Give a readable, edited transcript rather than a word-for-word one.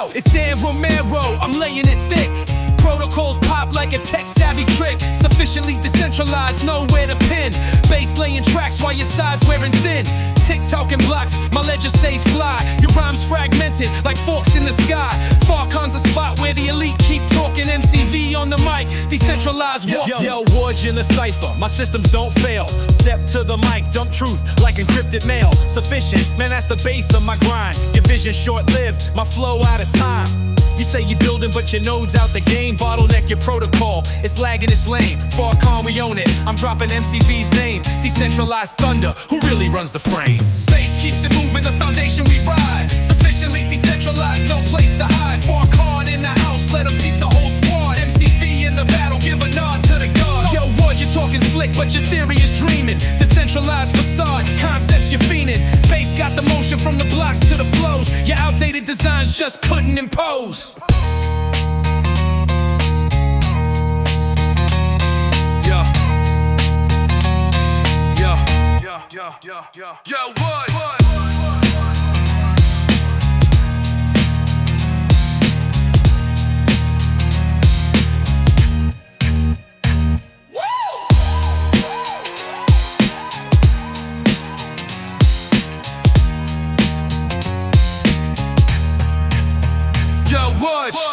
out. It's Dan Romero, I'm laying it thick. Protocols pop like a tech-savvy trick. Sufficiently decentralized, nowhere to pin. Bass laying tracks while your side's wearing thin. Tick-tocking blocks, my ledger stays fly. Your rhymes fragmented like forks in the sky. Farcon's a spot where the elite keep talking. MCV on the mic, decentralized walk. Yo, Woods in the cypher, my systems don't fail. Step to the mic, dump truth like encrypted mail. Sufficient, man, that's the base of my grind. Your vision short-lived, my flow out of time. You say you're building, but your node's out the game. Bottleneck your protocol, it's lagging, it's lame. Farcon, we own it, I'm dropping MCV's name. Decentralized thunder, who really runs the frame? Bass keeps it moving, the foundation we ride. Sufficiently decentralized, no place to hide. Farcon in the house, let them beat the whole squad. MCV in the battle, give a nod to the gods. Yo, Wood, you're talking slick, but your theory is dreaming. Decentralized facade, concepts you're fiending. Bass got the motion from the blocks to the flows. Your outdated designs just couldn't impose. Yo, Wood. Yo, Wood.